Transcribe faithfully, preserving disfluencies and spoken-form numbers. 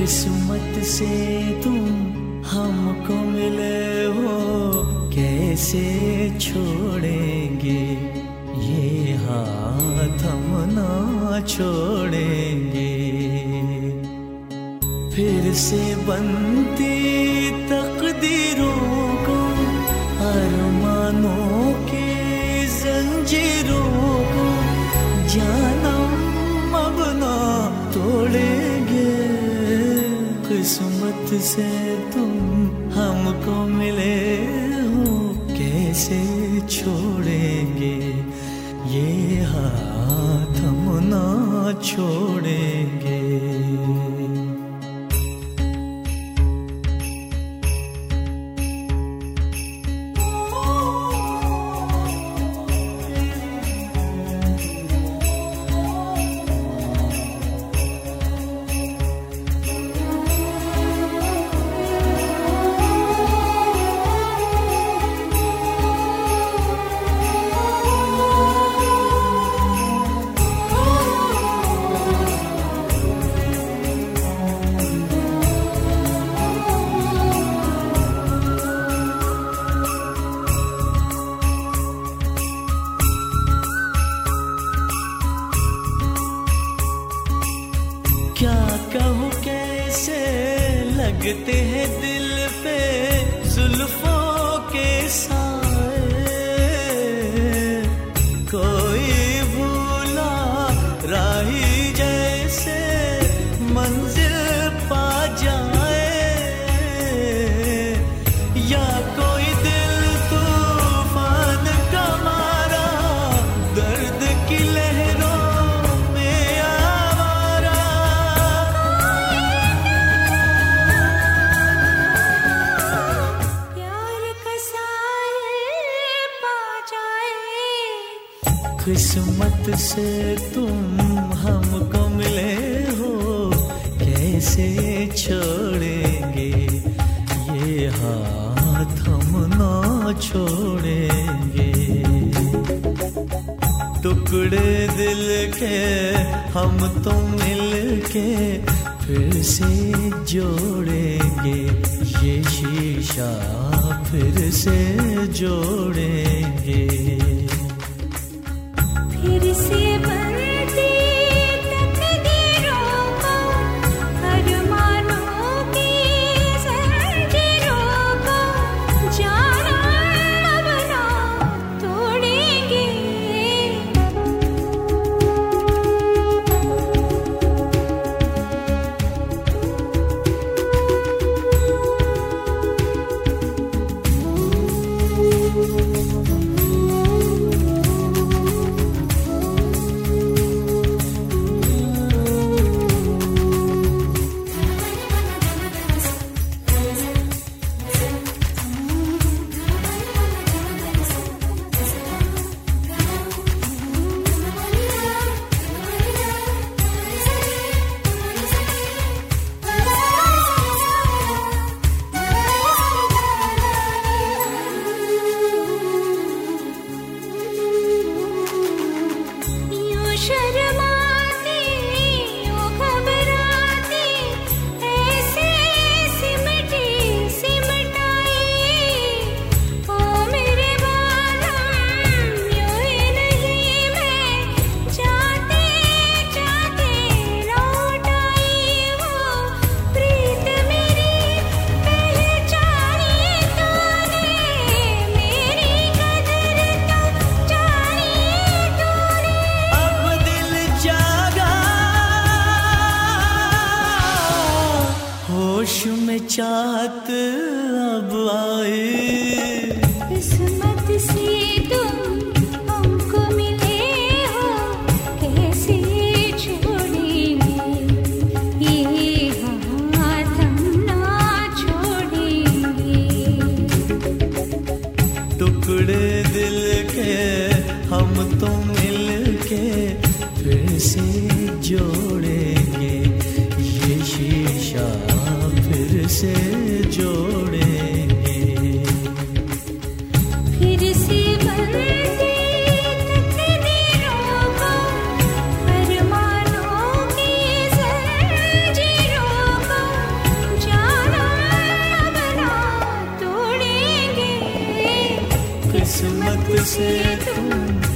किस्मत से तुम हमको मिले हो, कैसे छोड़ेंगे ये हाथ हम ना छोड़ेंगे। फिर से बनती तकदीरों को, अरमानों की जंजीरों को, जानम अब ना तोड़ेंगे। किस्मत से तुम हमको मिले हो, कैसे छोड़ेंगे ये हाथ हम ना छोड़ेंगे। क्या कहूँ कैसे लगते हैं दिल पे जुल्फों के साए, कोई भूला राही जैसे मंजिल पा जाए, या कोई दिल तूफान का मारा दर्द की लहरों किस्मत से तुम हमको मिले हो, कैसे छोड़ेंगे ये हाथ हम ना छोड़ेंगे। टुकड़े दिल के हम तो मिल के फिर से जोड़ेंगे, ये शीशा फिर से जोड़ेंगे। फिर से बनती तकदीरों को, अरमानों की जंजीरों को, जानम अब ना तोड़ेंगे। होश में चाहत अब आए, किस्मत से तुम हमको मिले हो, कैसे छोड़ेंगे ये हाथ हम ना छोड़ेंगे। टुकड़े दिल के हम तो मिल के फिर से जोड़ेंगे, ये शीशा फिर से जोड़ेंगे। किस्मत से तुम